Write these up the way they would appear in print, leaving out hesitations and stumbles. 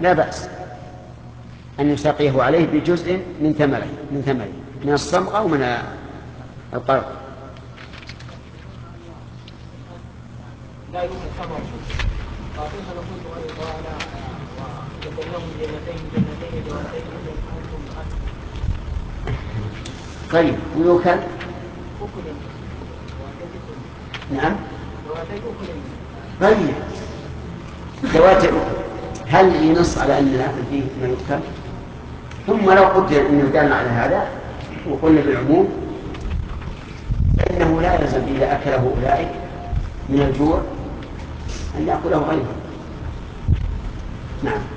لا بأس أن يساقيه عليه بجزء من ثمره من الصمغ أو من القرض. لا يوجد خبر فاطمة نقول أيضا ويقولون جنتين جواتين طيب ويوكل نعم طيب ذوات هل ينص على أن فيه ما يوكل؟ ثم لو قدر أن يدان على هذا وقلنا بالعموم فإنه لا يلزم إذا أكله أولئك من الجوع أن يأكله غيره. نعم.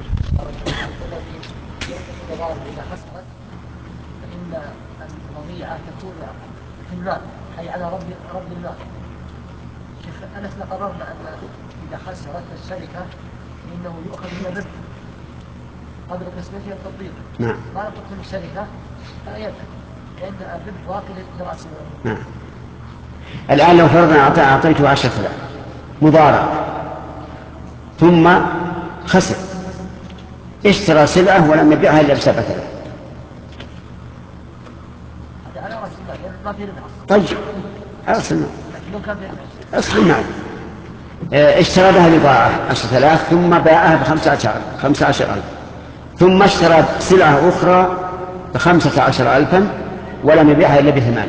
إذا خسرت فإن الوضيعة تكون في المال أي على رب المال. شيخ ألسنا قررنا أن إذا خسرت الشركة فإنه يؤخذ من الربح قبل قسمتها التطبيق. نعم. ما تقسم الشركة فلا يدفع لأن الربح واقع لرأس المال. نعم. الآن لو فرضنا أعطيته 10,000 مضارع ثم خسر اشترى سلعة ولم يبيعها إلا ب7,000. على رأس المال ما في ربح. طيب أصل لو كان في ربح. أصل المال اشترى بها بضاعة 10,000 ثم باعها ب15,000 ثم اشترى سلعة أخرى ب15,000 ولم يبيعها إلا ب8.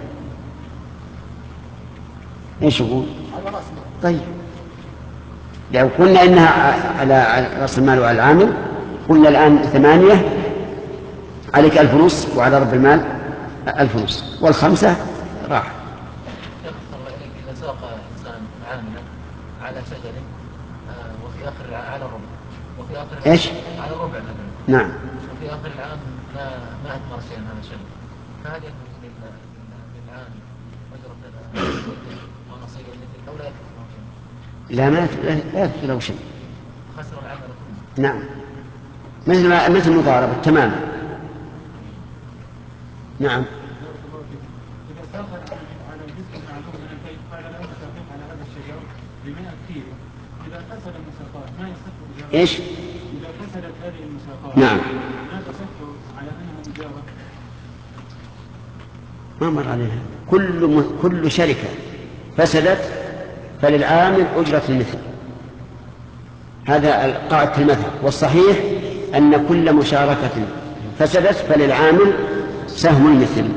ايش يقول؟ طيب لو قلنا إنها على رأس المال وعلى العامل قلنا الآن 8 عليك 1,500 وعلى رب المال 1,500 والخمسة راح. إذا ساق إنسان عاملا على شجر وفي آخر على الربع وفي آخر إيش؟ على الربع مثلا. نعم. وفي آخر العام ما أثمر شيئا هذا الشجر فهل يخرج للعام أجرة ونصيب المثل أو لا يخرج له شيء؟ لا ما يثبت له شيء. خسر العمل كله. نعم مثل مضاربة تماما. نعم. إذا سافر على جزء معلوم من البيت قال له سافر على هذا الشجر ب100 كيلو إذا فسد المساقات ما يصح إجارة. إيش؟ إذا فسدت هذه المساقات نعم. ما تصح على أنها إجارة. ما مر عليها. كل شركة فسدت فللعامل أجرة المثل. هذا قاعدة المذهب والصحيح أن كل مشاركة فسدت فللعامل سهم المثل.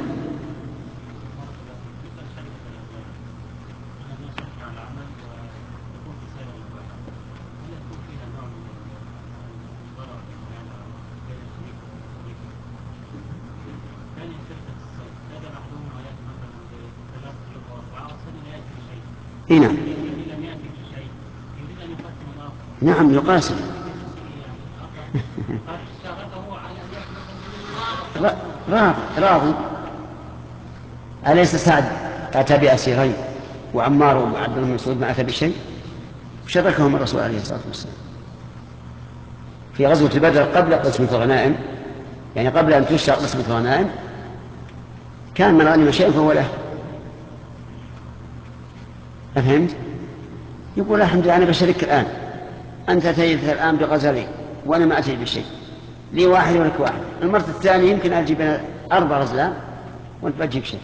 هنا نعم يقاسم. راضي. أليس سعد أتى بأسيرين وعمار وعبد الله بن مسعود ما أتى بشيء شركهم الرسول عليه الصلاة والسلام في غزوة بدر قبل قسمة الغنائم يعني قبل أن تشرع قسمة الغنائم كان من غنم شيء فهو له. أفهمت؟ يقول الحمد لله أنا بشرك الآن أنت أتيت الآن بغزلين وأنا ما أتيت بشيء لي واحد ولك واحد المرة الثانية يمكن أجيب 4 غزلان وأنت بتجيب شيء.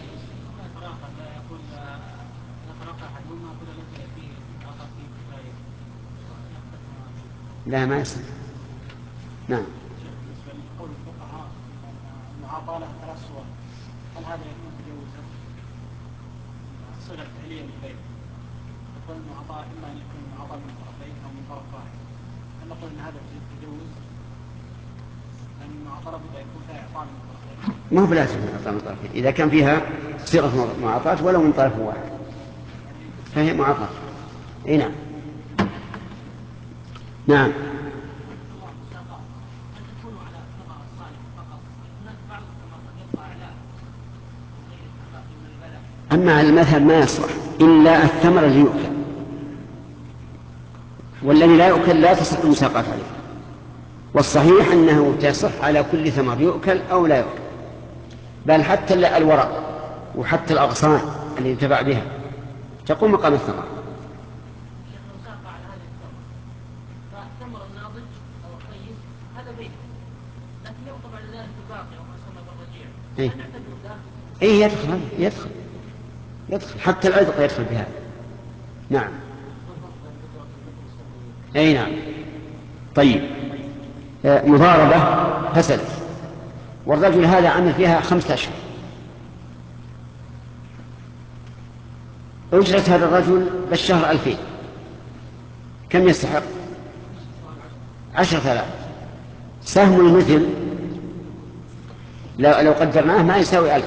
لا ما يصير. نعم. قول الفقهاء المعاطاة لها 3 صور هل هذا يكون تجوزا؟ صلة فعلية للبيع يكون المعاطاة إما أن يكون معاطاة من طرفين أو من طرف واحد هل نقول أن هذا تجوز؟ لأن المعاطاة لابد يكون فيها إعطاء من طرفين. ما هو بلازم إعطاء من طرفين إذا كان فيها صيغة معاطاة ولو من طرف واحد فهي معاطاة. إيه نعم. نعم. أما على المذهب ما يصلح إلا الثمر الذي يؤكل والذي لا يؤكل لا تصح المساقات عليه والصحيح أنه تصح على كل ثمر يؤكل أو لا يؤكل بل حتى الورق وحتى الأغصان اللي ينتفع بها تقوم مقام الثمر. هذا بيت، لكن يوقف على ذلك الباقي وما يسمى بالرجيع. إيه. هل نعتبره داخل؟ إيه يدخل حتى العذق يدخل بها. نعم. أي نعم. طيب، مضاربة فسدت والرجل هذا عمل فيها 5 أشهر. أجرة هذا الرجل بالشهر 2000، كم يستحق؟ 10,000. سهم المثل لو قدرناه ما يساوي 1000،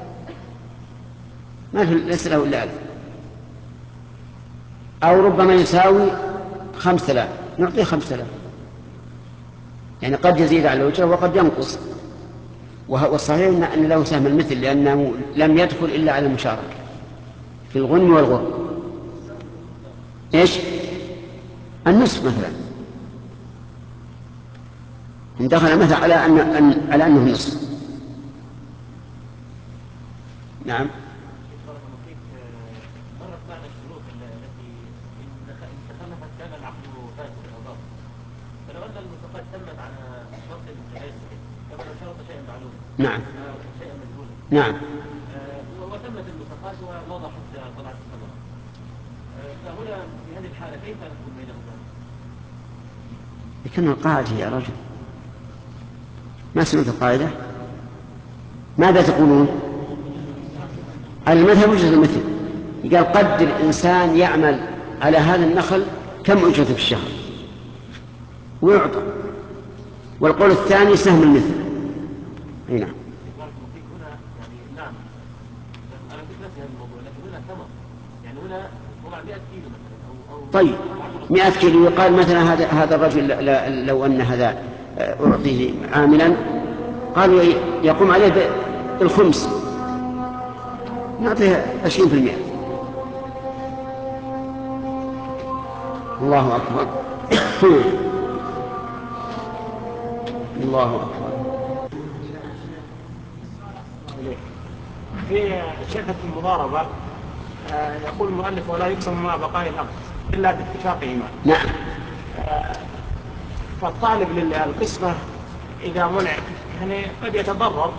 ما ليس له إلا 1000، أو ربما يساوي 5000، نعطيه 5000. يعني قد يزيد على الأجرة وقد ينقص. والصحيح أن له سهم المثل لأنه لم يدخل إلا على المشاركة في الغنم والغرم. إيش؟ النصف مثلا، إن دخل مثلا على أنه النصف. نعم. مرت معنا الشروط التي إن تخلفت كان العقد فاسد أو باطل، فلو أن الموافقات تمت على شرط متيسر كما لو شرط شيئا معلوما. نعم. شيئا مجهولا. نعم. وتمت الموافقات ووضحت طلعت الثمرة، فهنا في هذه الحالة كيف نكون بينهما؟ لكن القاعدة يا رجل، ما سمعت القاعدة؟ ماذا تقولون؟ المذهب وجهة المثل، قال قدر إنسان يعمل على هذا النخل كم أجرته في الشهر ويعطى. والقول الثاني سهم المثل. أي نعم. هنا يعني نعم أنا كنت نفسي هذا الموضوع، لكن هنا ثمر، يعني هنا طلع 100 كيلو مثلا أو طيب 100 كيلو، يقال مثلا هذا الرجل لو أن هذا أعطيه عاملا قالوا يقوم عليه بالخمس، نعطيه 20%. الله أكبر. الله أكبر. في شركة المضاربة يقول المؤلف ولا يقسم مع بقاء الأمر إلا باتفاقهما. نعم. فالطالب للقسمة إذا منع يعني قد يتضرر،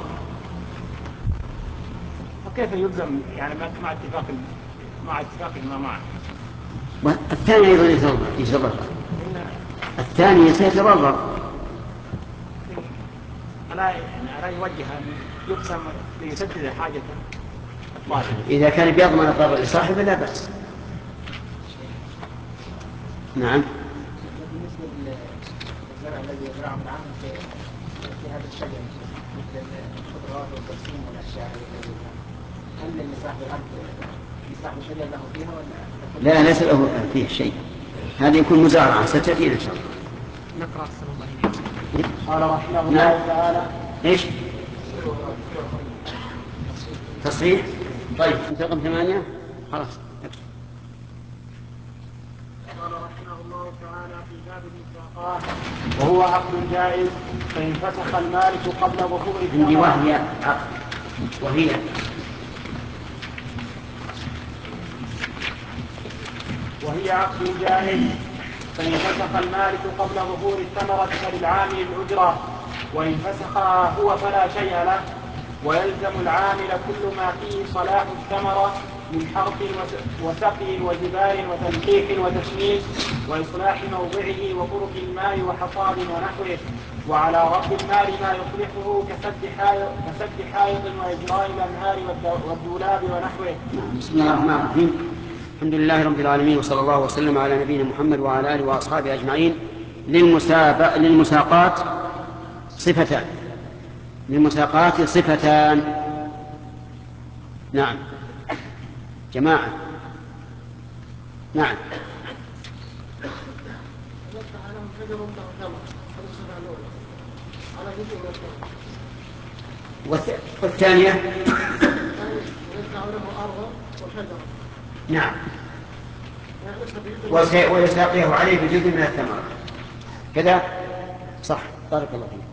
فكيف يلزم يعني مع اتفاقهما معه؟ والثاني أيضا يتضرر. الثاني سيتضرر. ألا يوجه أن يقسم ليسدد حاجة الطالب. إذا كان بيضمن الضرر لصاحبه لا بأس. نعم. بالنسبة للزرع الذي يزرعه العام في هذا الشجر مثل الخضروات والبرسيم والأشياء التي هل لصاحب الأرض يصلح شجر له فيها ولا؟ لا، ليس له فيه شيء، هذا يكون مزارعة ستأتينا إن شاء الله. نقرأ صلى الله عليه وسلم. قال رحمه الله تعالى. إيش؟ تصحيح. طيب انت رقم 8 خلاص. قال رحمه الله تعالى في باب المساقات وهو عقد جائز فإن فسخ المالك قبل ظهور عندي وهي عقد وهي عقد جائز فإن فسخ المالك قبل ظهور الثمرة فللعامل الأجرة، وإن فسخها هو فلا شيء له، ويلزم العامل كل ما فيه صلاح الثمرة من حرث وسقي وجبال وتنقيح وتسميد وإصلاح موضعه وطرق الماء وحصاد ونحوه، وعلى رب المال ما يصلحه كسد حائط وإجراء الأنهار والدولاب ونحوه. بسم الله الرحمن الرحيم. الحمد لله رب العالمين، وصلى الله وسلم على نبينا محمد وعلى آله وأصحابه أجمعين. للمساقات صفتان. نعم جماعة. نعم. والثانية نعم ويساقيه عليه بجزء من الثمرة كذا صح. بارك الله فيك.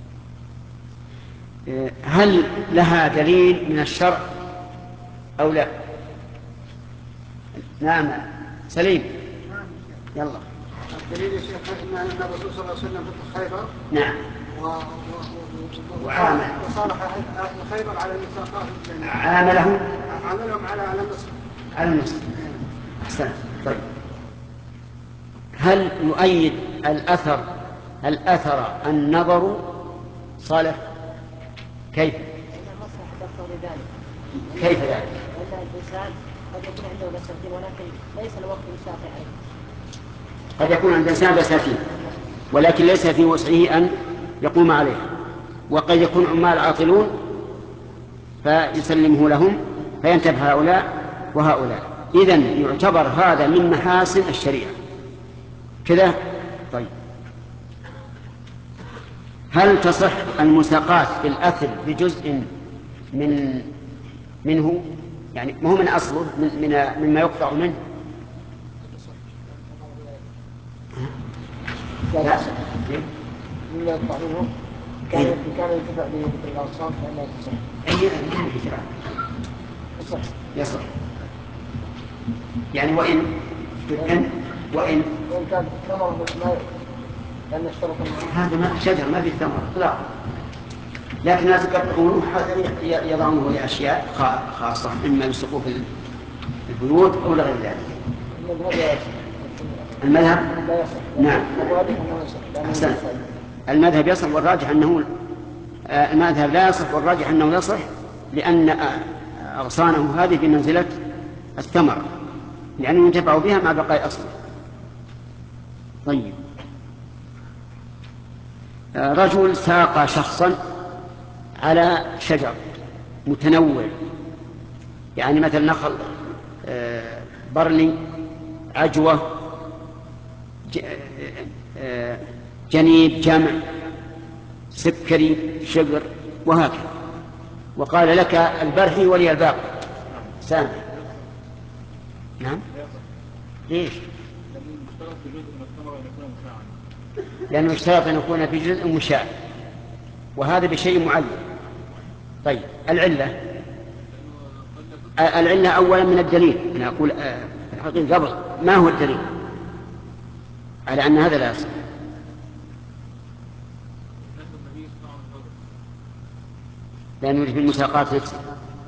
هل لها دليل من الشرع أو لا؟ نعم سليم يلا. دليل يا شيخ ان الرسول صلى الله عليه وسلم فتح خيبر. نعم. وعامل وصالح اهل خيبر على الميثاقات. عاملهم على النصر. على النصر. أحسن. طيب، هل يؤيد الأثر النظر صالح؟ كيف؟ كيف ذلك؟ لأن الإنسان قد يكون عنده بساتين ولكن ليس الوقت مساعد عليه. قد يكون عند الإنسان بساتين ولكن ليس في وسعه أن يقوم عليه، وقد يكون عمال عاطلون فيسلمه لهم فينتبه هؤلاء وهؤلاء. إذن يعتبر هذا من محاسن الشريعة كذا. طيب، هل تصح المساقات بالأثر بجزء منه، يعني ما هو من أصله مما يقطع منه؟ لا مما يقطع منه كان ينتفع بالأغصان فإنه يصح. يعني وإن كان ثمر لأن اشترط هذا ما شجر ما في ثمر لا، لكن الناس يقطعونه يضعونه لأشياء خاصة إما لسقوف البيوت أو لغير ذلك. المذهب نعم. أحسن. المذهب يصح والراجح أنه المذهب لا يصح والراجح أنه يصح، لأن أغصانه هذه بمنزلة الثمر لأنه ينتفع بها مع بقاء أصله. طيب، رجل ساق شخصا على شجر متنوع، يعني مثل نخل، برلي، عجوة، جنيب، جمع، سكري، شجر وهكذا، وقال لك البرحي ولي الباقي سامع. نعم. ليش؟ لأنه اشترط أن يكون في جزء مشاع وهذا بشيء معين. طيب، العلة أولا من الدليل. أنا أقول الحقيقة قبل ما هو الدليل على أن هذا لا يصح؟ لأنه في المساقات نفسها.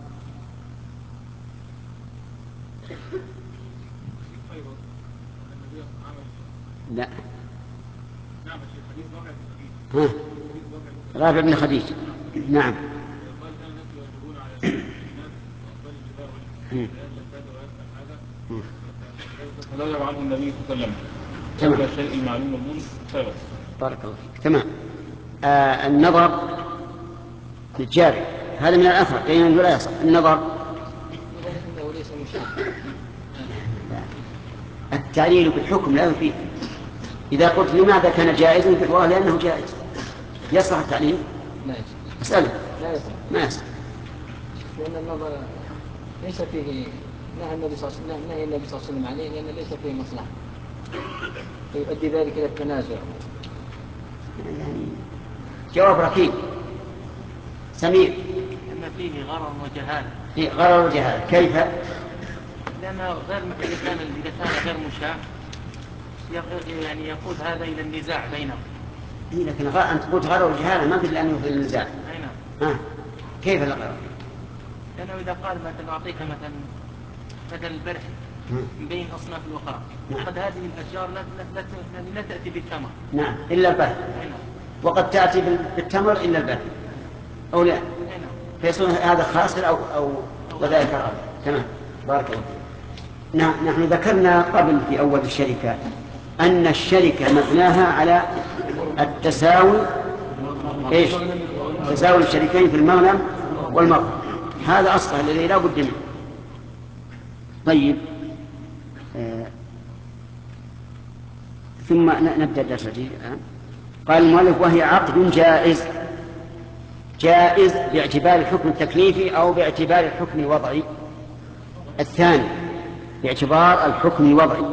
لا. رافع بن خديج. نعم. تبلغ عنه النبي صلى الله عليه وسلم تمام. الشيء المعلوم المنون ثابت. بارك الله فيك. تمام. النظر للجاري هذا من الأثر قيل لا يصح. النظر التعليل بالحكم لا يفيد. إذا قلت لماذا كان جائزا بالرواية لأنه جائز، يصح التعليل؟ لا يصح. أسأله. لا يصح. ما يصح. لأن النظر ليس فيه نهى النبي صلى الله عليه وسلم عليه لأن ليس فيه مصلحة يؤدي ذلك إلى التنازع. يعني جواب ركيب سمير. أما فيه غرر وجهالة. في غرر وجهالة. كيف؟ لأنه غير الإنسان إذا كان غير مشاع يعني يقود هذا إلى النزاع بينهم. لكن أنت قلت غرر وجهالة ما قلت لأنه في النزاع. أي نعم. كيف الغرر؟ لأنه إذا قال مثلا أعطيك مثلا البرح من بين أصناف الأخرى قد هذه الأشجار لا تأتي بالثمر. نعم إلا البرح. وقد تأتي بالتمر إلا البرح أو لا. فيصير هذا خاسر أو وذلك غرر. تمام. بارك الله فيك. نحن ذكرنا قبل في أول الشركة أن الشركة مبناها على التساوي. إيش؟ تساوي الشريكين في المغنم والمغنم، هذا أصله الذي لا بد منه. طيب، ثم نبدأ الدرس الجديد الآن. قال المؤلف وهي عقد جائز باعتبار الحكم التكليفي أو باعتبار الحكم الوضعي. الثاني باعتبار الحكم الوضعي،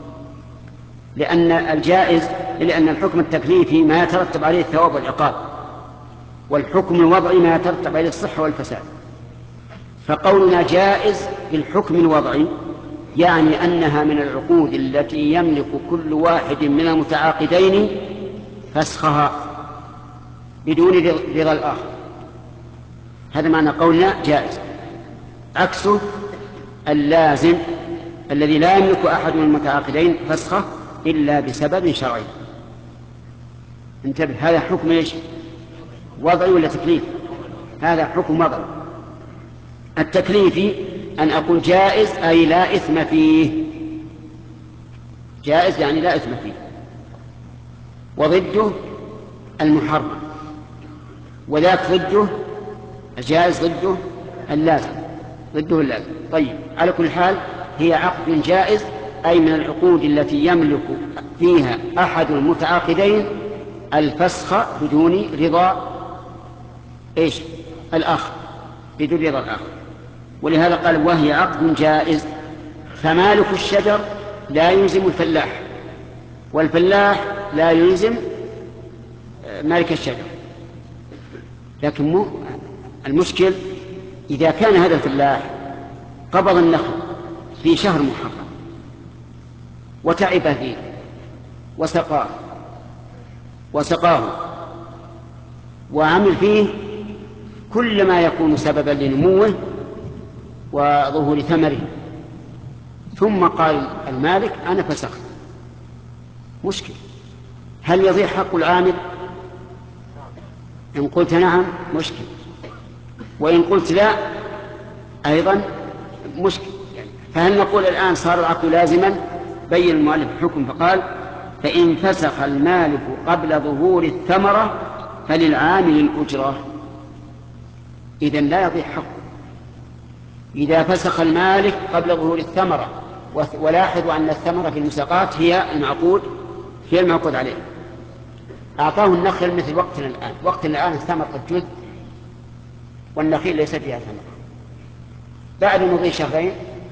لأن الحكم التكليفي ما يترتب عليه الثواب والعقاب، والحكم الوضعي ما يترتب عليه الصحة والفساد. فقولنا جائز بالحكم الوضعي يعني أنها من العقود التي يملك كل واحد من المتعاقدين فسخها بدون رضا الآخر. هذا معنى قولنا جائز. عكسه اللازم الذي لا يملك أحد من المتعاقدين فسخه إلا بسبب شرعي. انتبه، هذا حكم ايش؟ وضعي ولا تكليف؟ هذا حكم وضعي. التكليفي أن أقول جائز أي لا إثم فيه، جائز يعني لا إثم فيه، وضده المحرم، وذاك ضده الجائز، ضده اللازم، ضده اللازم. طيب، على كل حال هي عقد جائز، أي من العقود التي يملك فيها أحد المتعاقدين الفسخ بدون رضا إيش؟ الآخر، بدون رضا الآخر. ولهذا قال وهي عقد جائز. فمالك الشجر لا يلزم الفلاح، والفلاح لا يلزم مالك الشجر. لكن المشكل إذا كان هذا الفلاح قبض النخل في شهر محرم وتعب فيه وسقاه وعمل فيه كل ما يكون سببا لنموه وظهور ثمره، ثم قال المالك أنا فسخت، مشكل. هل يضيع حق العامل؟ إن قلت نعم مشكل، وإن قلت لا أيضا مشكل. فهل نقول الآن صار العقد لازما؟ بين المؤلف الحكم فقال فإن فسخ المالك قبل ظهور الثمرة فللعامل الأجرة. إذن لا يضيع حقه إذا فسخ المالك قبل ظهور الثمرة. ولاحظوا أن الثمرة في المساقات هي المعقود عليه. أعطاه النخل مثل وقتنا الآن الثمر قد جذ والنخيل ليس فيها ثمر. بعد مضي شهرين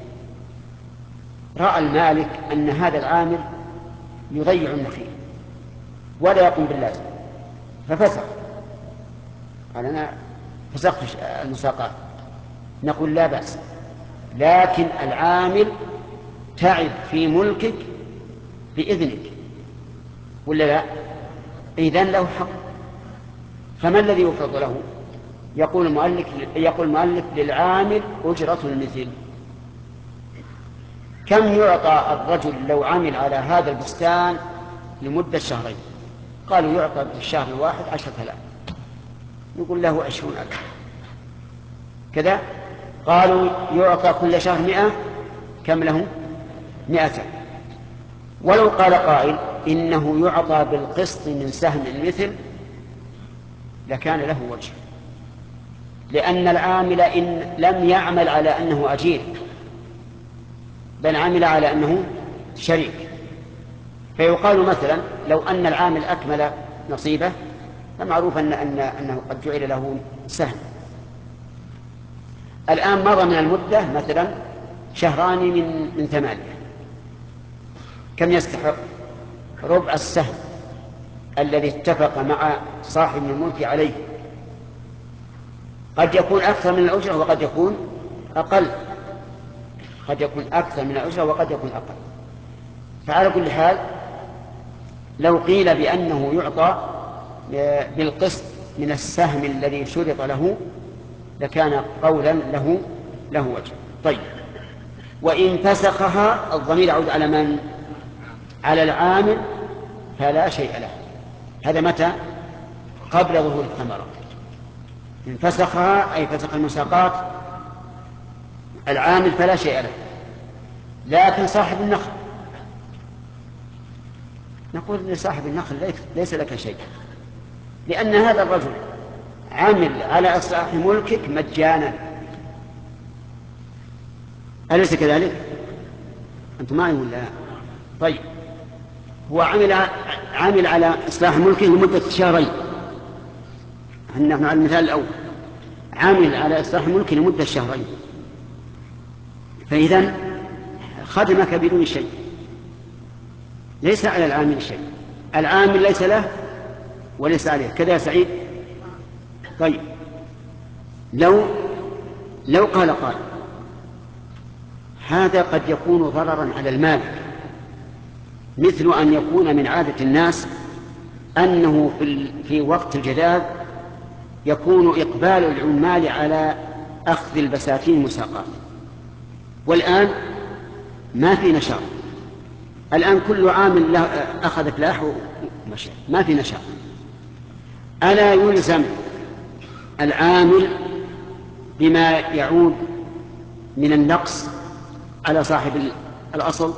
رأى المالك أن هذا العامل يضيع النخيل ولا يقوم باللازم ففسخ، قال أنا فسخت المساقات. نقول لا بأس، لكن العامل تعب في ملكك بإذنك ولا لا؟ إذن له حق. فما الذي يفرض له؟ يقول المؤلف للعامل أجرة المثل. كم يعطى الرجل لو عمل على هذا البستان لمدة شهرين؟ قالوا يعطى في الشهر الواحد 10,000، يقول له 20,000 كذا. قالوا يعطى كل شهر 100، كم له؟ 200. ولو قال قائل إنه يعطى بالقسط من سهم المثل لكان له وجه، لأن العامل إن لم يعمل على أنه أجير بل عمل على أنه شريك. فيقال مثلا لو أن العامل أكمل نصيبه فمعروف أنه قد جعل له سهم. الآن مضى من المدة مثلا 2 شهر من 8، كم يستحق؟ ربع السهم الذي اتفق مع صاحب الملك عليه. قد يكون أكثر من الأجرة وقد يكون أقل، قد يكون أكثر من الأجرة وقد يكون أقل. فعلى كل حال لو قيل بأنه يعطى بالقسط من السهم الذي شرط له لكان قولا له وجه. طيب، وإن فسخها الضمير يعود على من؟ على العامل فلا شيء له. هذا متى؟ قبل ظهور الثمرة. إن فسخها أي فسخ المساقات العامل فلا شيء له، لكن صاحب النخل نقول لصاحب النخل ليس لك شيء، لأن هذا الرجل عمل على إصلاح ملكك مجانا، أليس كذلك؟ أنتم معي ولا لا؟ طيب، هو عمل على إصلاح ملكه لمدة 2 شهرين. نحن على المثال الأول عمل على إصلاح ملكه لمدة 2 شهرين، فإذن خدمك بدون شيء، ليس على العامل شيء، العامل ليس له وليس عليه. كذا سعيد. طيب، لو قال قائل هذا قد يكون ضررا على المالك، مثل أن يكون من عادة الناس أنه في وقت الجداد يكون إقبال العمال على أخذ البساتين مساقات، والآن ما في نشاط. الآن كل عامل أخذ فلاح ومشى، ما في نشاط. ألا يلزم العامل بما يعود من النقص على صاحب الأصل؟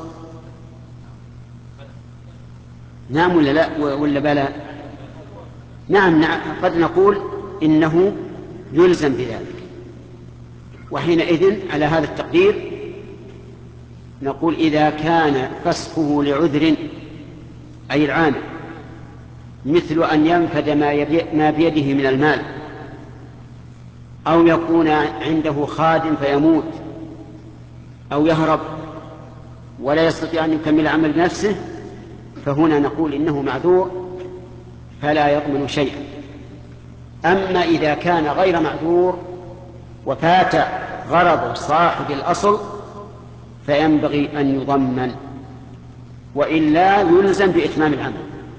نعم ولا لا ولا بلى؟ نعم قد نقول إنه يلزم بذلك، وحينئذ على هذا التقدير نقول إذا كان فسخه لعذر أي العامل، مثل أن ينفد ما بيده من المال، أو يكون عنده خادم فيموت، أو يهرب ولا يستطيع أن يكمل عمل بنفسه، فهنا نقول إنه معذور فلا يضمن شيئا. أما إذا كان غير معذور وفات غرض صاحب الأصل فينبغي أن يضمن، وإلا يلزم بإتمام العمل.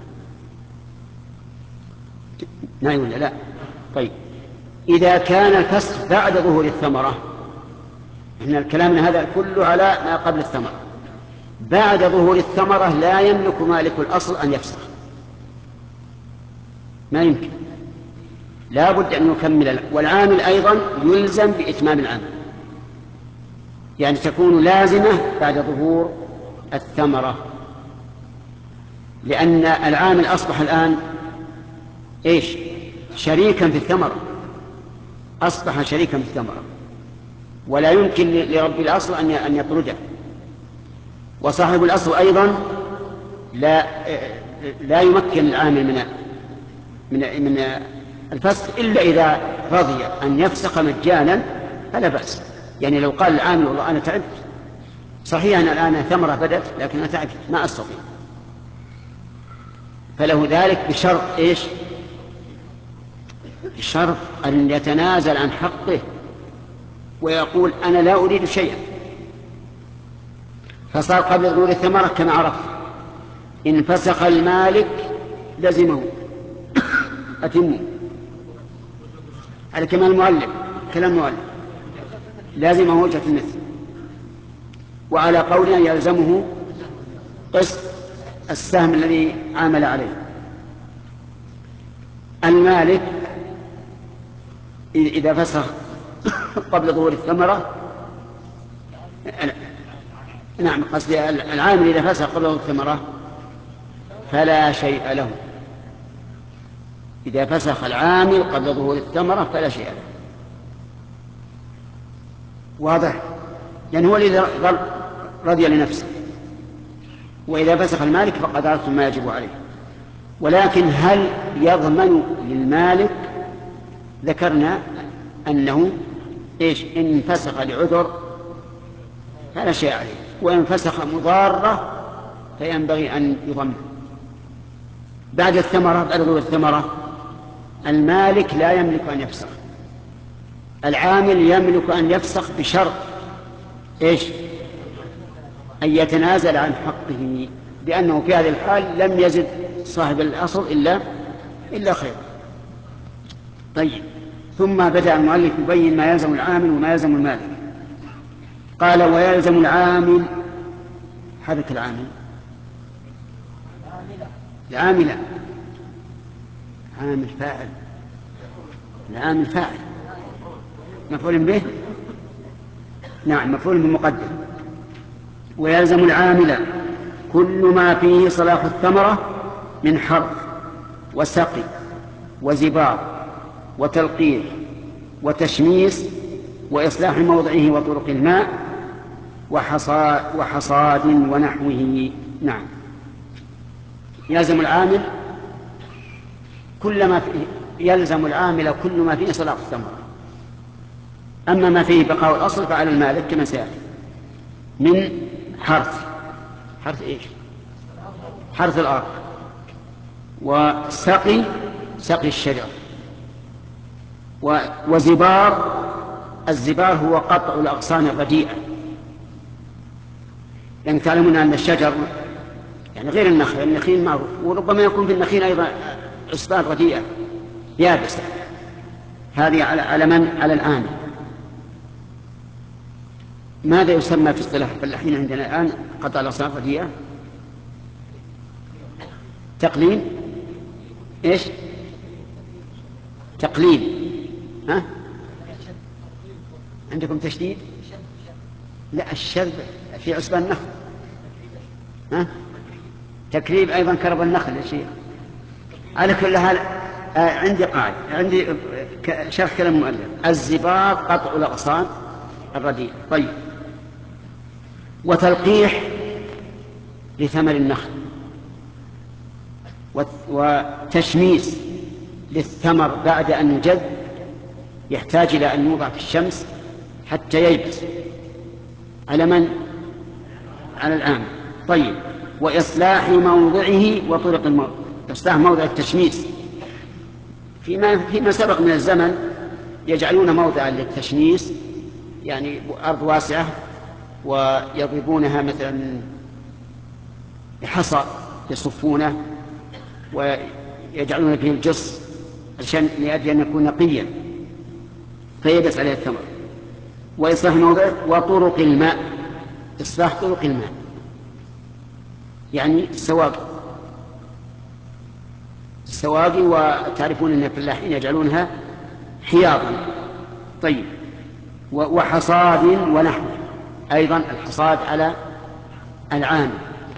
نعم ولا لا؟ طيب، إذا كان الفسخ بعد ظهور الثمرة، إحنا كلامنا هذا كله على ما قبل الثمرة. بعد ظهور الثمرة لا يملك مالك الأصل أن يفسخ، ما يمكن، لا بد أن يكمل. والعامل أيضا يلزم بإتمام العمل، يعني تكون لازمة بعد ظهور الثمرة، لأن العامل أصبح الآن إيش؟ شريكا في الثمرة، أصبح شريكا في الثمرة، ولا يمكن لرب الأصل أن يطرده. وصاحب الأصل أيضا لا يمكن العامل من الفسخ إلا إذا رضي أن يفسخ مجانا فلا بأس. يعني لو قال العامل والله أنا تعبت، صحيح أن الآن ثمرة بدت لكن أنا تعبت ما أستطيع، فله ذلك بشرط إيش؟ بشرط أن يتنازل عن حقه ويقول أنا لا أريد شيئا. فصار قبل ظهور الثمرة كما عرفت إن فسخ المالك لزمه أتمه، على كلام المؤلف لازمه وجهة المثل، وعلى قولنا يلزمه قسط السهم الذي عامل عليه. المالك إذا فسخ قبل ظهور الثمرة، نعم قصدي العامل إذا فسخ قبل ظهور الثمرة فلا شيء له. إذا فسخ العامل قبل ظهور الثمرة فلا شيء له. واضح؟ يعني هو الذي رضي لنفسه. وإذا فسخ المالك فقد عرفتم ما يجب عليه. ولكن هل يضمن للمالك؟ ذكرنا أنه إيش؟ إن فسخ لعذر فلا شيء عليه، وإن فسخ مضارة فينبغي أن يضمن. بعد الثمرة، بعد ظهور الثمرة، المالك لا يملك أن يفسخ، العامل يملك أن يفسخ بشرط إيش؟ أن يتنازل عن حقه، لأنه في هذه الحال لم يزد صاحب الأصل إلا خير. طيب، ثم بدأ المؤلف يبين ما يلزم العامل وما يلزم المالك. قال ويلزم العامل، حرك العامل، العامل عامل فاعل، العامل فاعل مفعول به، نعم مفعول بمقدم. ويلزم العامل كل ما فيه صلاح الثمرة من حرث وسقي وزبار وتلقيح وتشميس وإصلاح موضعه وطرق الماء وحصاد ونحوه. نعم، يلزم العامل يلزم العامل كل ما فيه صلاح الثمرة. أما ما فيه بقاء الأصل فعلى المالك كما سيأتي، من حرث إيش؟ حرث الأرض، وسقي الشجر، وزبار، الزبار هو قطع الأغصان الرديئة يعني تعلمون أن الشجر يعني غير النخل، النخيل معروف، وربما يكون في النخيل أيضا عصبان رديئة يابسة، هذه على من؟ على العامل. ماذا يسمى في اصطلاح الفلاحين عندنا الآن قطع الأغصان الرديئة؟ تقليل. إيش؟ تقليل. ها؟ عندكم تشديد؟ لا، الشذ في عصبان النخل. ها؟ تكريب أيضا كرب النخل يا شيخ. على كل حال عندي قاعدة، عندي شرح كلام المؤلف: الزبار قطع الأغصان الرديئة. طيب. وتلقيح لثمر النخل، وتشميس للثمر بعد أن يجد، يحتاج إلى أن يوضع في الشمس حتى ييبس. على من؟ على العامل. طيب. وإصلاح موضعه وطرق الموضع، إصلاح موضع التشميس. فيما سبق من الزمن يجعلون موضعا للتشميس، يعني أرض واسعة ويضربونها مثلا بحصى يصفونه ويجعلون فيه الجص عشان لأجل أن يكون نقيا فيبس عليه الثمر. وإصلاح موضع وطرق الماء، إصلاح طرق الماء يعني السواقي، وتعرفون أن الفلاحين يجعلونها حياضا. طيب. وحصاد ونحوه، أيضا الحصاد على العامل.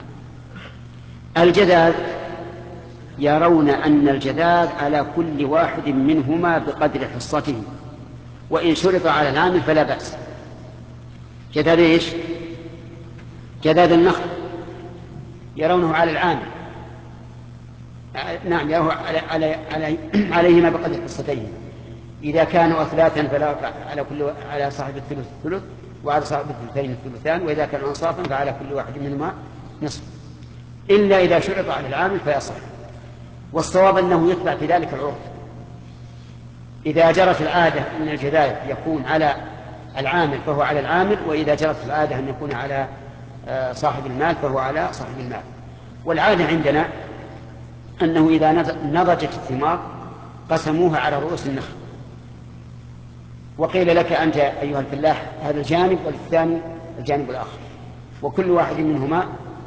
الجذاذ يرون أن الجذاذ على كل واحد منهما بقدر حصته، وإن شرط على العامل فلا بأس. جذاذ إيش؟ جذاذ النخل يرونه على العامل، نعم، يرونه عليهما بقدر حصتين. إذا كانوا أثلاثا فلا على صاحب الثلث الثلث، وعلى صاحب الثلثين الثلثان، وإذا كانوا أنصافا فعلى كل واحد منهما نصف، إلا إذا شرط على العامل فيصح. والصواب أنه يتبع في ذلك العرف. إذا جرت العادة أن الجذاذ يكون على العامل فهو على العامل، وإذا جرت العادة أن يكون على صاحب المال فهو على صاحب المال. والعادة عندنا أنه إذا نضجت الثمار قسموها على رؤوس النخل، وقيل لك أنت أيها الفلاح هذا الجانب والثاني الجانب الآخر، وكل واحد منهما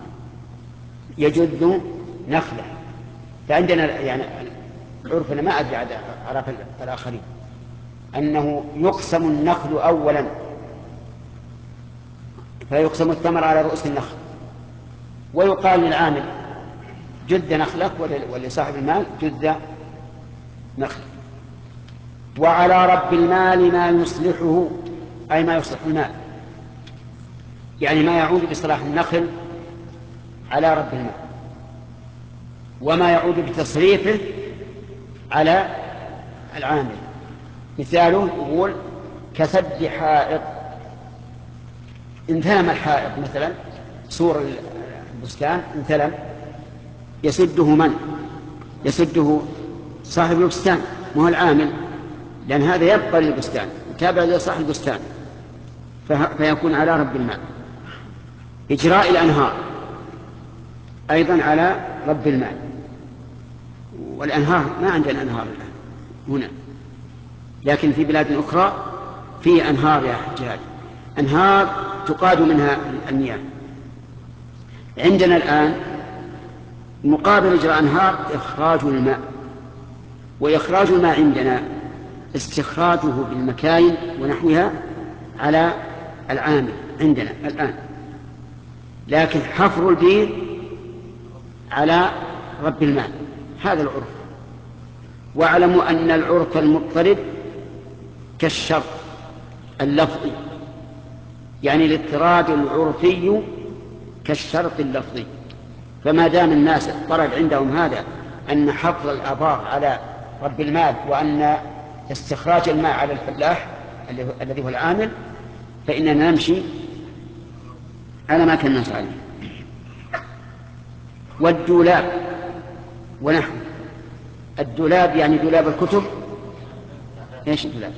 يجد نخلة. فعندنا يعني عرفنا، ما أدري عرف الآخرين، أنه يقسم النخل أولا فيقسم الثمر على رؤوس النخل، ويقال للعامل جد نخلك، ولصاحب المال جد نخلك. وعلى رب المال ما يصلحه، أي ما يصلح المال، يعني ما يعود بصلاح النخل على رب المال، وما يعود بتصريفه على العامل. مثاله يقول كسد حائط، انثلم الحائط مثلا، سور البستان انثلم، يسده من؟ يسده صاحب البستان، ما هو العامل، لأن هذا يبقى للبستان يتابع لصاحب البستان، فيكون على رب المال. إجراء الأنهار أيضا على رب المال، والأنهار ما عندنا أنهار الآن هنا، لكن في بلاد أخرى في أنهار يا حجاج، أنهار تقاد منها المياه. عندنا الآن مقابل إجراء أنهار إخراج الماء، وإخراج الماء عندنا استخراجه بالمكاين ونحوها على العامل عندنا الآن، لكن حفر البير على رب المال، هذا العرف. واعلموا أن العرف المضطرب كالشرط اللفظي، يعني الاضطراد العرفي كالشرط اللفظي. فما دام الناس اضطرد عندهم هذا أن حفر الآبار على رب المال، وأن استخراج الماء على الفلاح الذي هو العامل، فإننا نمشي على ما كان الناس عليه. والدولاب ونحو الدولاب يعني دولاب الكتب. ايش الدولاب؟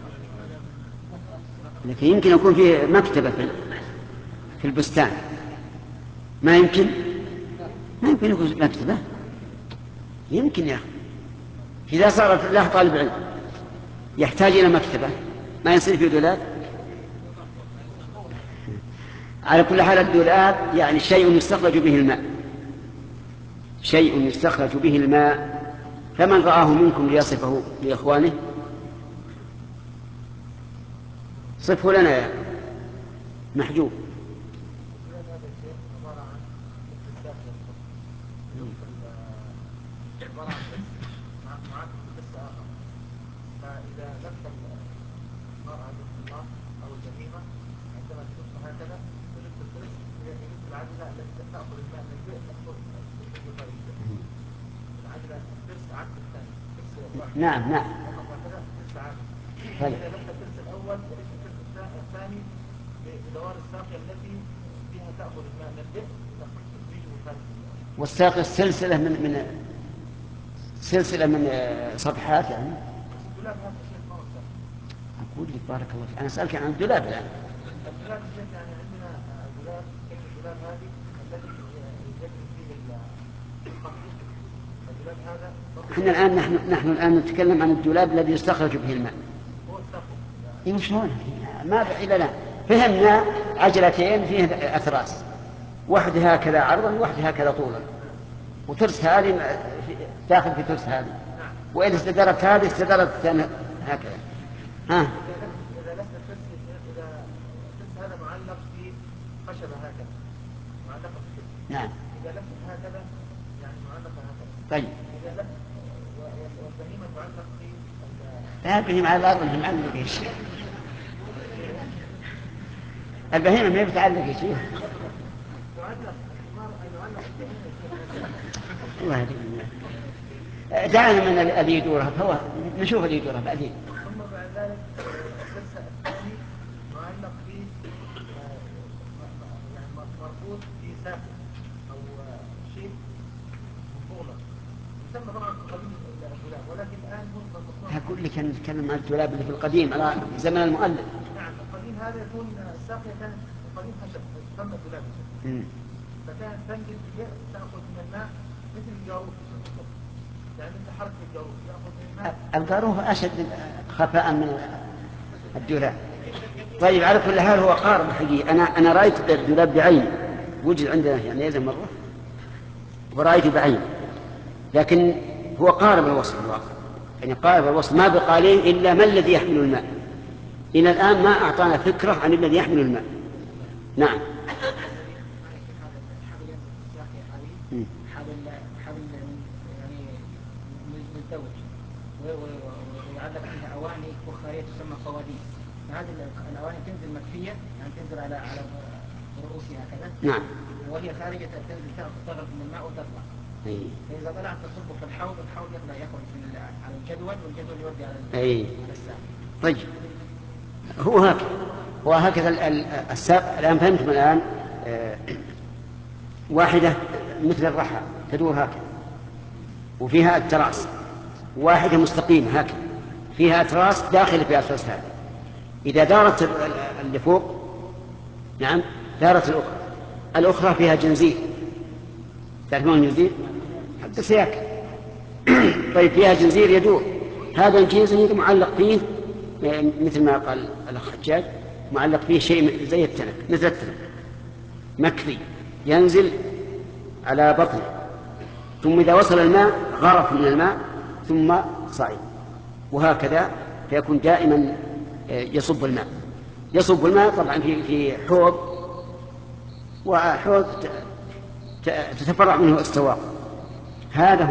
لكن يمكن يكون فيه مكتبة في البستان، ما يمكن يكون مكتبة، يمكن يا أخي. إذا صارت له طالب علم يحتاج إلى مكتبة ما يصير في دولاب. على كل حال الدولاب يعني شيء يستخرج به الماء، شيء يستخرج به الماء، فمن رآه منكم ليصفه لإخوانه صفه لنا يا محجوب. فإذا لف المرأة بالنار أو الجميمة عندما تلف هكذا تلف الفرس هي تلف العجلة التي تأخذ الماء من البئر تأخذ العجلة الفرس عكس الثاني. نعم نعم. هكذا فرس عكس. إذا لف الفرس الأول يلف الفرس الثاني بدوار الساقية التي فيها تأخذ الماء من البئر تخرجه خارج الماء. والساق السلسلة من صفحات يعني. أقول لك بارك الله فيك، أنا أسألك عن الدولاب الآن. الدولاب يعني عندنا دولاب الدولاب هذه التي يجري فيه القميص. الدولاب هذا احنا الآن نحن الآن نتكلم عن الدولاب الذي يستخرج به الماء. هو الساقي. إيه شلون؟ ما إلى الآن فهمنا عجلتين فيه أثراس، واحدة هكذا عرضا وواحدة هكذا طولا، وترس هذه داخل في ترس هذه، وإذا استدرت هذه استدرت هكذا. ها. إذا لست الفرس إذا الفرس هذا معلق في خشبة هكذا معلقة في الفرس. نعم. إذا لست هكذا يعني معلقة هكذا. طيب. إذا لست والبهيمة معلق في لا البهيمة على الأرض هي معلقة يا شيخ. البهيمة ما بتعلق يا شيخ. الله يهديك. دعنا من الذي يدورها فهو نشوف الذي يدورها بعدين. ثم بعد ذلك الفرس الثاني معلق في يعني مربوط في ساق أو شيء مفروض يسمى طبعا في قديم الدولاب، ولكن الآن هو أقول لك أن نتكلم عن الدولاب اللي في القديم على زمن المؤلف. نعم القديم هذا يكون الساقية كانت القديم خشب يسمى الدولاب، فكانت تنزل في البئر تأخذ من الماء مثل الجاروف، يعني مثل حركة الجاروف يأخذ من الماء. الجاروف أشد خفاء من الدولاب. طيب على كل حال هو قارب حقيقي. أنا رأيت الدولاب بعيني، وجد عندنا يعني إذا مرة ورأيته بعيني، لكن هو قارب الوصف الواقع، يعني قارب الوصف ما بقى عليه إلا ما الذي يحمل الماء. إلى الآن ما أعطانا فكرة عن الذي يحمل الماء. نعم. حبل يعني مزدوج ويعلق فيها أواني فخارية تسمى قواديس. هذه الأواني تنزل مكفية يعني تنزل على رؤوسها كذا. نعم. وهي خارجة تنزل تغرق من الماء وتطلع. فإذا طلعت تصب في الحوض يخرج على الجدول والجدول يودي على الساق. طيب هو هكذا الساق. الآن فهمتم الآن. واحدة مثل الرحى تدور هكذا وفيها التراس، واحدة مستقيمة هكذا فيها أتراس داخل في أتراس هذا. إذا دارت اللي فوق نعم دارت الأخرى فيها جنزير. تعرفون الجنزير حتى سياك. طيب فيها جنزير يدور، هذا الجنزير معلق فيه مثل ما قال الأخ حجاج معلق فيه شيء زي التنك مثل التنك مكفي ينزل على بطنه، ثم إذا وصل الماء غرف من الماء ثم صعد، وهكذا فيكون دائما يصب الماء طبعا في حوض، وحوض تتفرع منه السواق. هذا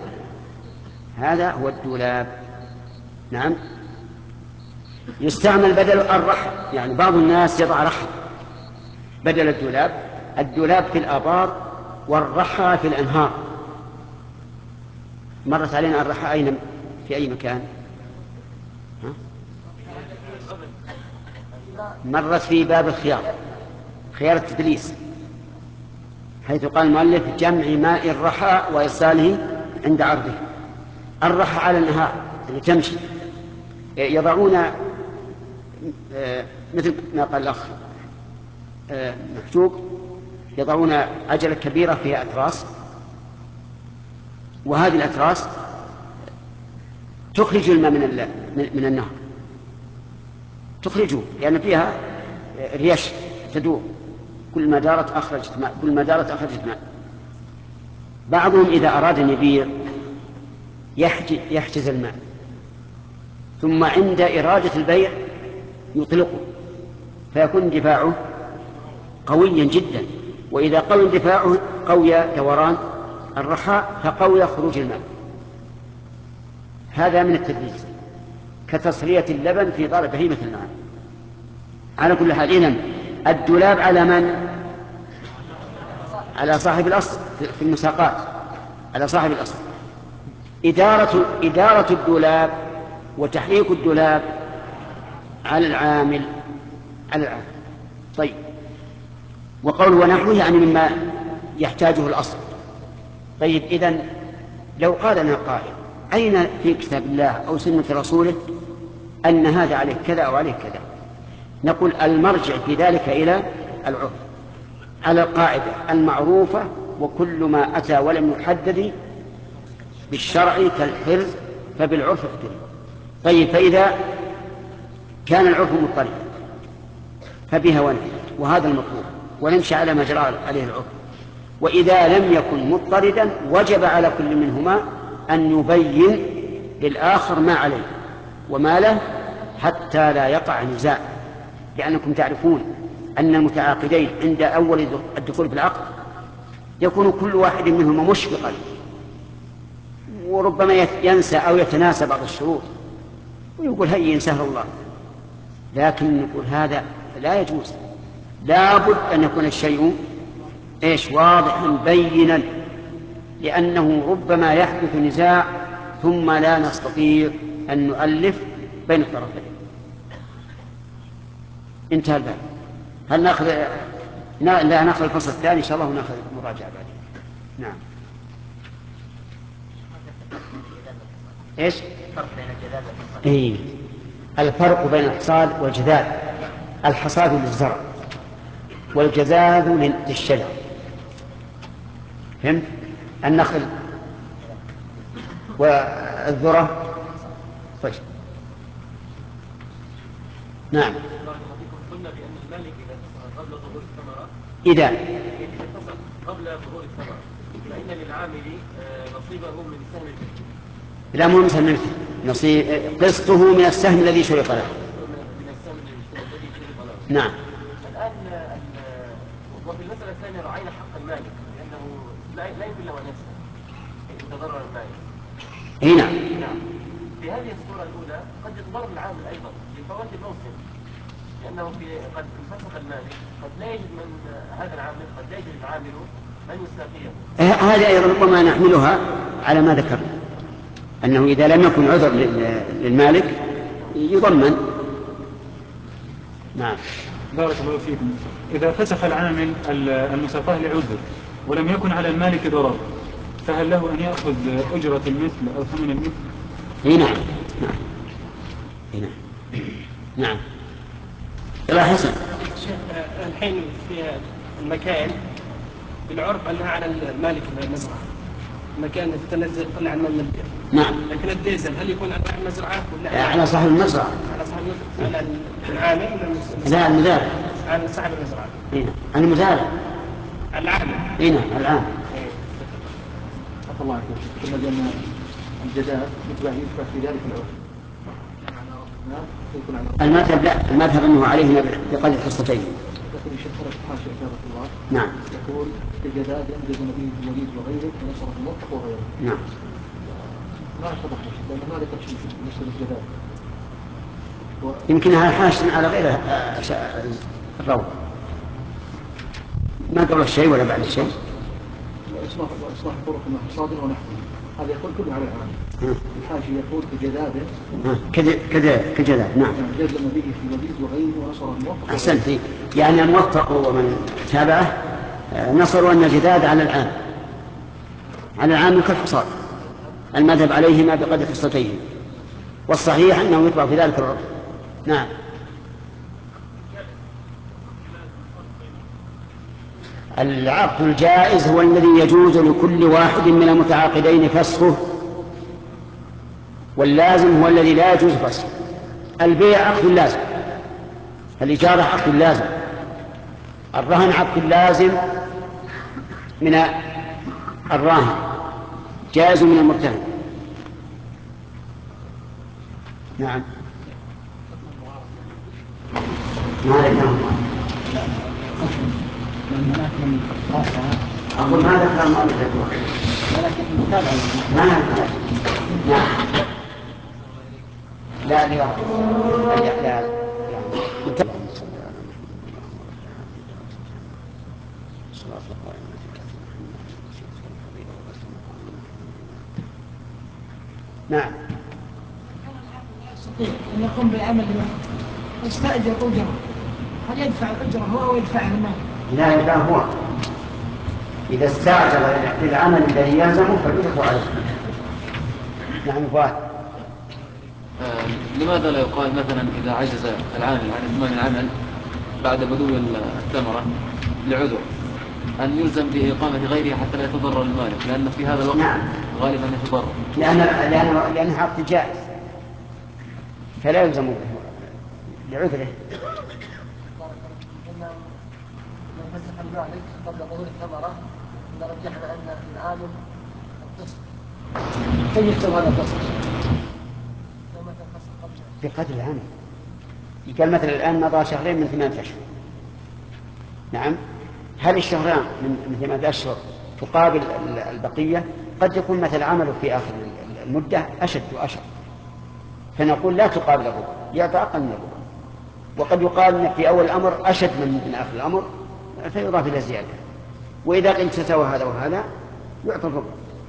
هو الدولاب. نعم. يستعمل بدل الرحل، يعني بعض الناس يضع رحل بدل الدولاب في الآبار والرحى في الأنهار. مرت علينا الرحى أين في أي مكان؟ مرت في باب خيار التدليس، حيث قال المؤلف جمع ماء الرحى وإرساله عند عرضه. الرحى على النهار اللي تمشي يضعون مثل ما قال الأخ محجوب يضعون عجلة كبيرة فيها أتراس، وهذه الأتراس تخرج الماء من النهر، تخرجه لأن فيها ريش تدور، كل ما دارت أخرجت ماء، كل ما دارت أخرجت ماء. بعضهم إذا أراد أن يبيع يحجز الماء، ثم عند إرادة البيع يطلقه، فيكون اندفاعه قويا جدا، وإذا قوي اندفاعه قوي دوران الرخاء فقوي خروج الماء. هذا من التدليس كتصرية اللبن في ضرب بهيمة الماء. على كل حال إذن الدولاب على من؟ على صاحب الأصل في المساقات، على صاحب الأصل. إدارة الدولاب وتحريك الدولاب على العامل، على العامل. طيب، وقوله ونحوه يعني مما يحتاجه الأصل. طيب، إذن لو قال لنا قائل أين في كتاب الله أو سنة رسوله أن هذا عليه كذا أو عليه كذا؟ نقول المرجع في ذلك إلى العرف، على القاعدة المعروفة: وكل ما أتى ولم يحدد بالشرع كالحرز فبالعرف اقتضي. طيب، فإذا كان العرف مضطردا فبها ونحن، وهذا المطلوب، ونمشي على ما جرى عليه العرف. وإذا لم يكن مضطردا وجب على كل منهما أن يبين للآخر ما عليه وما له حتى لا يقع نزاع، لأنكم تعرفون أن المتعاقدين عند أول الدخول في العقد يكون كل واحد منهما مشفقا، وربما ينسى أو يتناسى بعض الشروط ويقول هيا ينسهل الله. لكن نقول هذا لا يجوز، لا بد أن يكون الشيء واضحا بينا، لأنه ربما يحدث نزاع ثم لا نستطيع أن نؤلف بين الطرفين. انتهى الباب. هل نأخذ الفصل الثاني إن شاء الله ونأخذ مراجعة بعد. نعم. الفرق بين الحصاد والجذاذ: الحصاد للزرع والجذاذ للشجر. فهمت؟ النخل والذرة. طيب، نعم. قلنا بأن المالك إذا فصل قبل ظهور الثمرة، إذا فصل قبل ظهور الثمرة فإن للعامل نصيبه من السهم المثلي. لا، مو من السهم المثلي، نصيب قسطه من السهم الذي شرط له. من السهم الذي شرط له. نعم. الآن وفي المسألة الثانية رعينا حق المالك، لأنه لا يمكن له أن يفسد يتضرر المالك. اي نعم. في هذه الصورة الأولى قد يتضرر العامل أيضا لفوات الموسم، لأنه قد انفسخ المالك، قد لا يجد من هذا العامل، قد لا يجد العامل من يساقيه. هذه أيضا ربما نحملها على ما ذكر، أنه إذا لم يكن عذر للمالك يضمن. نعم. بارك الله فيكم. إذا فسخ العامل المساقاه لعذر ولم يكن على المالك ضرر، فهل له أن يأخذ أجرة المثل أو ثمن المثل؟ اي نعم. نعم. نعم. يلا حسن. الحين في المكان بالعرف أنها على المالك المزرعة، المكان تنزل طلع الماء من البير. نعم. لكن الديزل هل يكون على المزرعة ولا على صاحب المزرعة؟ على صاحب المزرعة، على العامل ولا لا، المزارع. على صاحب المزرعة. المزارع. العامل. نعم، العامل. عفى الله عنك. قلنا بأن الجزاء يشبه في ذلك العرف. المذهب لا، المذهب أنه عليهما بقدر الحصتين. لكن الشيخ خرج حاشا شرف الله. نعم. يقول الجزاء ينجز نبيه الوليد وغيره ونصره الموفق وغيره. نعم. ما اتضح لأن ما ذكر شيء بالنسبة للجزاء. يمكنها حاشا على غير الروض، ما قبل الشيء ولا بعد الشيء. إصلاح طرق المحصاد ونحوه، هذا يقول كله على العام. الحاشي يقول كجذاب. نعم. جاز النبي في وليد وغيره ونصر الموفق. أحسنت. يعني الموفق ومن تابعه نصروا أن الجداد على العام، على العام كالحصاد. المذهب عليهما بقدر حصتين، والصحيح أنه يطبع في ذلك العرف. نعم. العقد الجائز هو الذي يجوز لكل واحد من المتعاقدين فسخه، واللازم هو الذي لا يجوز فسخه. البيع عقد لازم، الإجارة عقد لازم، الرهن عقد لازم من الراهن، جائز من المرتهن. نعم. أقول هذا كلام لا لا نعم. أن يقوم بالعمل يستأجر أجرة، هل يدفع الأجرة هو أو يدفعها المال؟ لا يدفع هو. إذا استعجل للعمل الذي يلزمه فالأجرة عليه. نعم. لماذا لا يقال مثلا إذا عجز العامل عن إتمام العمل بعد بدو الثمرة لعذر أن يلزم بإقامة غيره حتى لا يتضرر المالك، لأن في هذا الوقت نعم. غالبا يتضرر، لأنه عقد جائز فلا يلزم به لعذره. لو فسخ المالك قبل ظهور الثمرة لرجحنا أن العامل القسط. كيف يكتب هذا القسط؟ بقدر العمل. قال مثلا الآن مضى شهرين من 8 أشهر. نعم. هل الشهران من 8 أشهر تقابل البقية؟ قد يكون مثل عمله في آخر المدة أشد وأشد، فنقول لا تقابل الربع، يعطى أقل من الربع. وقد يقال في أول الأمر أشد من آخر الأمر فيضاف إلى زيادة. وإذا قلت تساوى هذا وهذا يعطى الربع.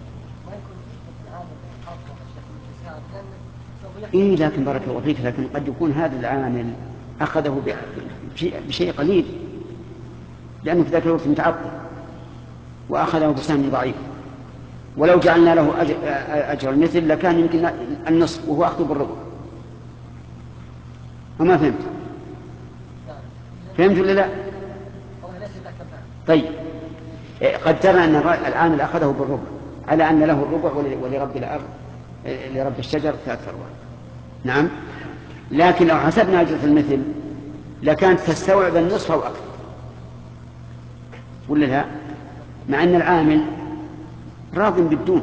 إيه لكن بارك الله فيك، لكن قد يكون هذا العامل أخذه بشيء قليل، لأنه في ذاك الوقت متعطل وأخذه بسهم ضعيف، ولو جعلنا له أجر المثل لكان يمكن النصف وهو أخذ بالربع. وما فهمت ولا لا؟ طيب قد ترى أن العامل أخذه بالربع على أن له الربع ولرب الأرض لرب الشجر 3 أرواح. نعم. لكن لو حسبنا أجرة المثل لكانت تستوعب النصف أو أكثر، ولا لا؟ مع أن العامل راض بالدون،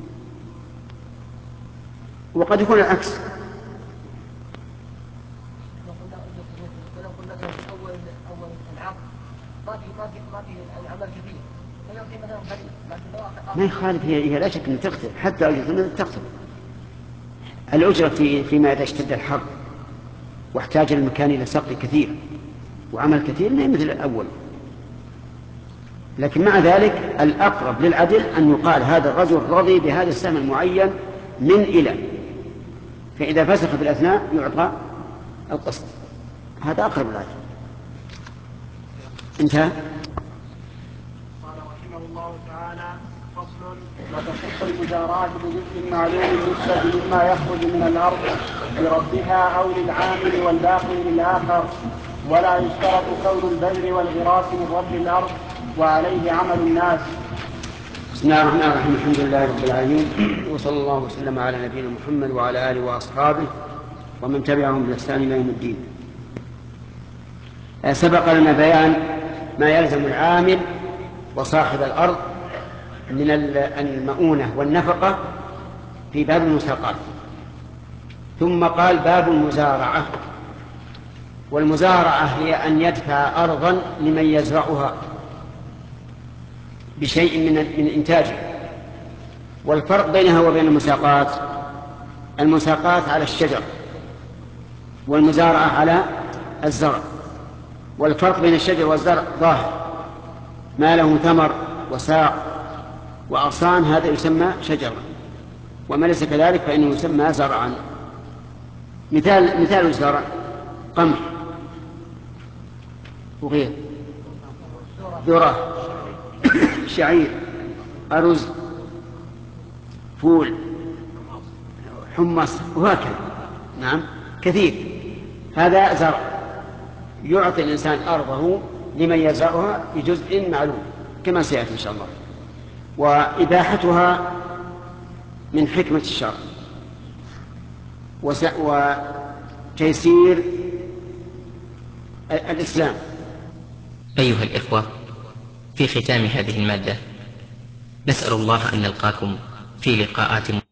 وقد يكون العكس. ما يخالف، هي لا شك أن تختلف، حتى أجرة المثل تختلف. الأجرة فيما إذا اشتد الحر واحتاج المكان إلى سقي كثير وعمل كثير ما مثل الأول. لكن مع ذلك الأقرب للعدل أن يقال هذا الرجل رضي بهذا السهم المعين من إلى، فإذا فسخ في الأثناء يعطى القسط. هذا أقرب للعدل. انتهى. قال رحمه الله تعالى: فصل: وتصح المجاراة بجزء معلوم يشبه مما يخرج من الأرض لربها أو للعامل والباقي للآخر، ولا يشترط كون البذر والغراس من رب الأرض وعليه عمل الناس. بسم الله الرحمن الرحيم. الحمد لله رب العالمين، وصلى الله وسلم على نبينا محمد وعلى آله وأصحابه ومن تبعهم بإحسان إلى يوم الدين. سبق لنا بيان ما يلزم العامل وصاحب الأرض من المؤونة والنفقة في باب المساقات، ثم قال باب المزارعة. والمزارعة هي أن يدفع أرضا لمن يزرعها بشيء من إنتاجه. والفرق بينها وبين المساقات: المساقات على الشجر والمزارعة على الزرع. والفرق بين الشجر والزرع ظاهر، ما له ثمر وساق وأغصان هذا يسمى شجرا، وما ليس كذلك فإنه يسمى زرعا. مثال الزرع: قمح وغير، ذرة، شعير، أرز، فول، حمص، وهكذا. نعم كثير. هذا زرع يعطي الإنسان أرضه لمن يزرعها بجزء معلوم كما سيأتي إن شاء الله. وإباحتها من حكمة الشرع وتيسير الإسلام. أيها الإخوة، في ختام هذه المادة نسأل الله أن نلقاكم في لقاءات